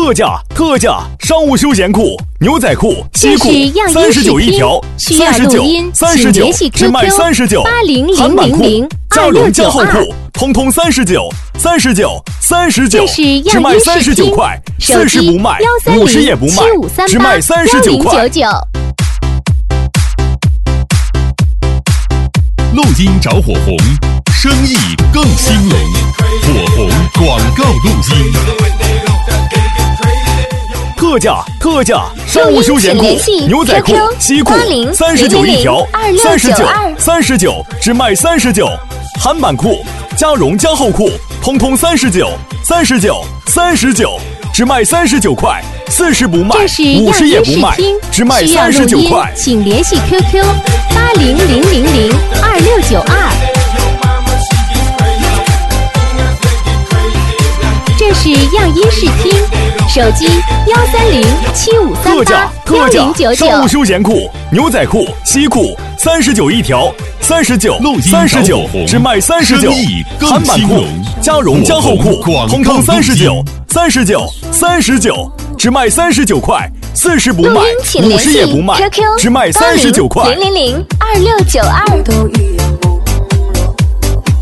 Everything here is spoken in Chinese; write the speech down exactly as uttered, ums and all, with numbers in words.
特价特价！商务休闲裤、牛仔裤、西裤，三十九一条，三十九三十九，只卖三十九。 八零零韩版裤、 零加绒加厚裤，通通三十九，三十九，三十九，只卖三十九块，四十不卖，五十也不卖，只卖三十九块。 录音找火红，生意更兴隆。火红广告录音。 特价特价！商务休闲裤、牛仔裤、西裤，三十九一条，三十九三十九，只卖三十九。韩版裤、加绒加厚裤，通通三十九，三十九，三十九，只卖三十九块，四十不卖，五十也不卖，只卖三十九块。 请联系 Q Q 八零零零零二六九二。这是样衣视听，手机幺三零七五三八幺零九九。 商务休闲裤、牛仔裤、西裤，三十九一条，三十九，三十九，只卖三十九。韩版裤、加绒加厚裤，通通三十九，三十九，三十九，只卖三十九块，四十不卖，五十也不卖，只卖三十九块。 零零零二六九二。